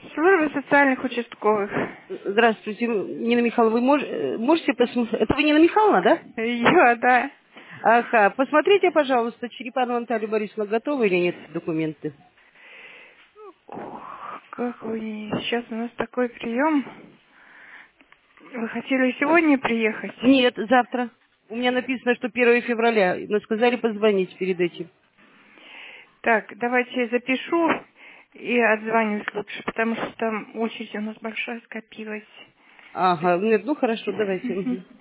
Служба социальных участковых. Здравствуйте, Нина Михайловна, вы можете посмотреть? Это вы Нина Михайловна, да? Я, да. Ага, посмотрите, пожалуйста, Черепанова Наталья Борисовна готова или нет документы? Ох, как вы... Сейчас у нас такой прием. Вы хотели сегодня приехать? Нет, завтра. У меня написано, что 1 февраля, но сказали позвонить перед этим. Так, давайте я запишу и отзвонюсь лучше, потому что там очередь у нас большая скопилась. Ага, нет, ну хорошо, давайте. Мгм.